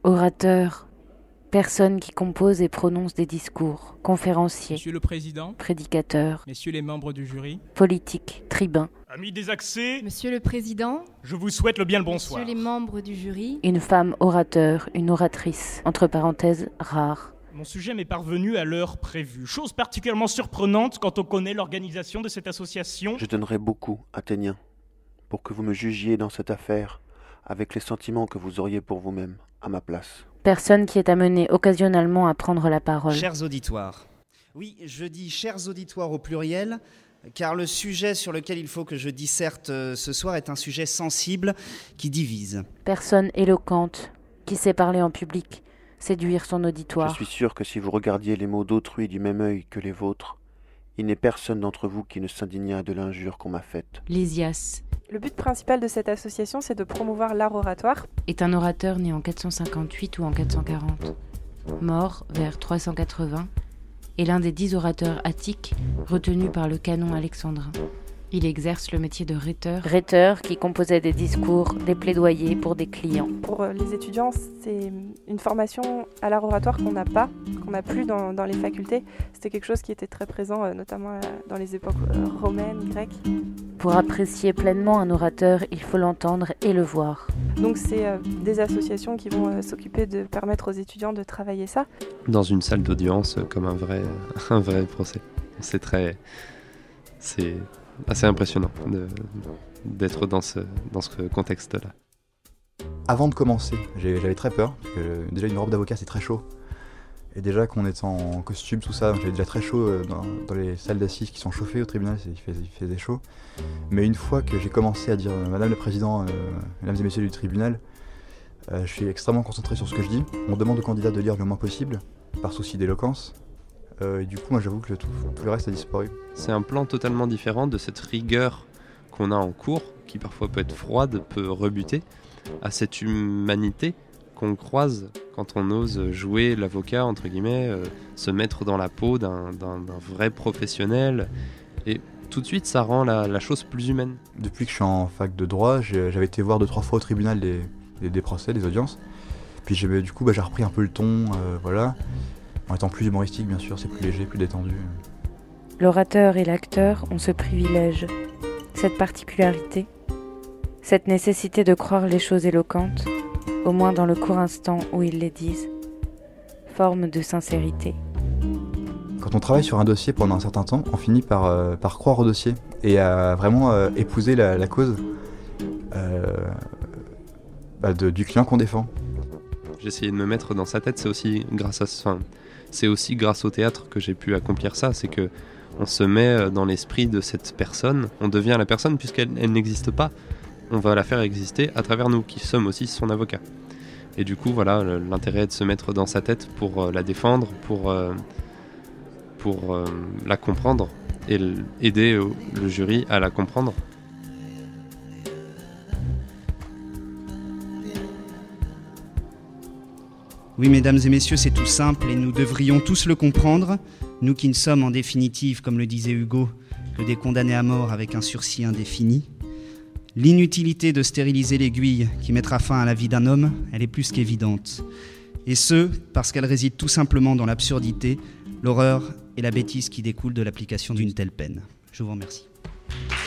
Orateur, personne qui compose et prononce des discours. Conférencier, Monsieur le Président, prédicateur, messieurs les membres du jury, politique, tribun. amis désaxés, Monsieur le Président, je vous souhaite le bien le bonsoir. messieurs les membres du jury, Une femme orateur, une oratrice, entre parenthèses, rare. Mon sujet m'est parvenu à l'heure prévue. Chose particulièrement surprenante quand on connaît l'organisation de cette association. Je donnerai beaucoup, Athéniens, pour que vous me jugiez dans cette affaire avec les sentiments que vous auriez pour vous-même, à ma place. Personne qui est amené occasionnellement à prendre la parole. Chers auditoires. Oui, je dis chers auditoires au pluriel, car le sujet sur lequel il faut que je disserte ce soir est un sujet sensible qui divise. Personne éloquente, qui sait parler en public, séduire son auditoire. Je suis sûr que si vous regardiez les mots d'autrui du même œil que les vôtres, il n'est personne d'entre vous qui ne s'indigna de l'injure qu'on m'a faite. Lysias Le but principal de cette association, c'est de promouvoir l'art oratoire. est un orateur né en 458 ou en 440, mort vers 380, et l'un des 10 orateurs attiques retenus par le canon alexandrin. Il exerce le métier de rhéteur. Rhéteur qui composait des discours, des plaidoyers pour des clients. Pour les étudiants, c'est une formation à l'art oratoire qu'on n'a plus dans les facultés. C'était quelque chose qui était très présent, notamment dans les époques romaines, grecques. Pour apprécier pleinement un orateur, il faut l'entendre et le voir. Donc c'est des associations qui vont s'occuper de permettre aux étudiants de travailler ça. Dans une salle d'audience comme un vrai procès. C'est assez impressionnant d'être dans ce contexte-là. Avant de commencer, j'avais très peur, parce que déjà une robe d'avocat c'est très chaud. Et déjà qu'on est en costume, tout ça, j'avais déjà très chaud dans les salles d'assises qui sont chauffées au tribunal, il faisait chaud. Mais une fois que j'ai commencé à dire « Madame le Président, Mesdames et Messieurs du tribunal », je suis extrêmement concentré sur ce que je dis. On demande aux candidats de lire le moins possible, par souci d'éloquence. Et du coup, moi j'avoue que tout le reste a disparu. C'est un plan totalement différent de cette rigueur qu'on a en cours, qui parfois peut être froide, peut rebuter, à cette humanité qu'on croise quand on ose jouer l'avocat, entre guillemets, se mettre dans la peau d'un vrai professionnel. Et tout de suite, ça rend la chose plus humaine. Depuis que je suis en fac de droit, j'avais été voir 2-3 fois au tribunal des procès, des audiences. Puis du coup, j'ai repris un peu le ton, voilà. En étant plus humoristique, bien sûr, c'est plus léger, plus détendu. L'orateur et l'acteur ont ce privilège, cette particularité, cette nécessité de croire les choses éloquentes, au moins dans le court instant où ils les disent. Forme de sincérité. Quand on travaille sur un dossier pendant un certain temps, on finit par croire au dossier et à vraiment épouser la cause du client qu'on défend. J'ai essayé de me mettre dans sa tête, c'est aussi grâce au théâtre que j'ai pu accomplir ça, c'est que on se met dans l'esprit de cette personne, on devient la personne puisqu'elle n'existe pas, on va la faire exister à travers nous, qui sommes aussi son avocat. Et du coup, voilà, l'intérêt est de se mettre dans sa tête pour la défendre, pour la comprendre et aider le jury à la comprendre. Oui, mesdames et messieurs, c'est tout simple et nous devrions tous le comprendre, nous qui ne sommes en définitive, comme le disait Hugo, que des condamnés à mort avec un sursis indéfini. L'inutilité de stériliser l'aiguille qui mettra fin à la vie d'un homme, elle est plus qu'évidente. Et ce, parce qu'elle réside tout simplement dans l'absurdité, l'horreur et la bêtise qui découlent de l'application d'une telle peine. Je vous remercie.